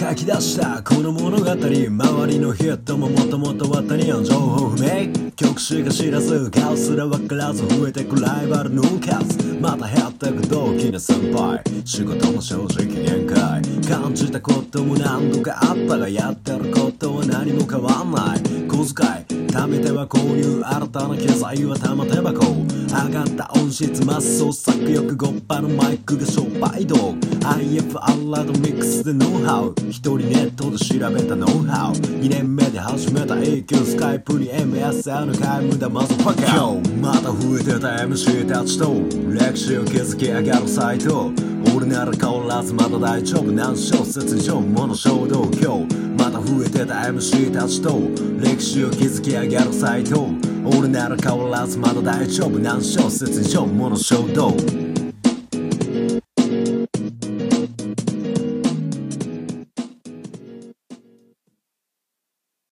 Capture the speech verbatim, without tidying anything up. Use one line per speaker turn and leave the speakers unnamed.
書き出したこの物語、周りの人ももともとは他人、情報不明、曲しか知らず顔すら分からず増えてくライバルの数、また減ってく同期の先輩、仕事も正直限界、感じたことも何度かあったがやってることは何も変わんない。小遣い貯めては購入、新たな機材は玉手箱、上がった音質マスを作欲、ごっぱのマイクが商売道具、 アイエフアール ラドミックスでノウハウ、一人ネットで調べたノウハウ、にねんめで始めた エーキュー スカイプに エムエスエヌ 皆無駄マザファカー、今日また増えてた エムシー たちと歴史を築き上がるサイト、俺なら変わらずまだ大丈夫、何小節以上もの衝動、今日また増えてた エムシー たちと歴史を築き上がるサイト、俺なら変わらずまだ大丈夫、何小節以上もの衝動。